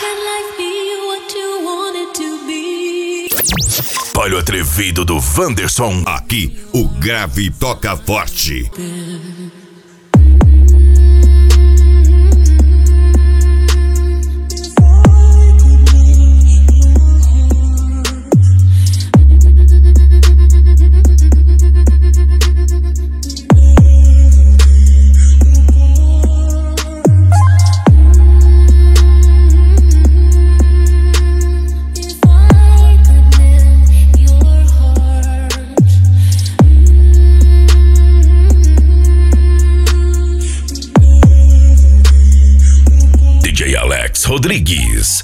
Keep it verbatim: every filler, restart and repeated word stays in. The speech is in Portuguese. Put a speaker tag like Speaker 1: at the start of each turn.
Speaker 1: Olha o atrevido do Wanderson.
Speaker 2: Aqui, o grave toca forte.
Speaker 1: D J Alex Rodrigues.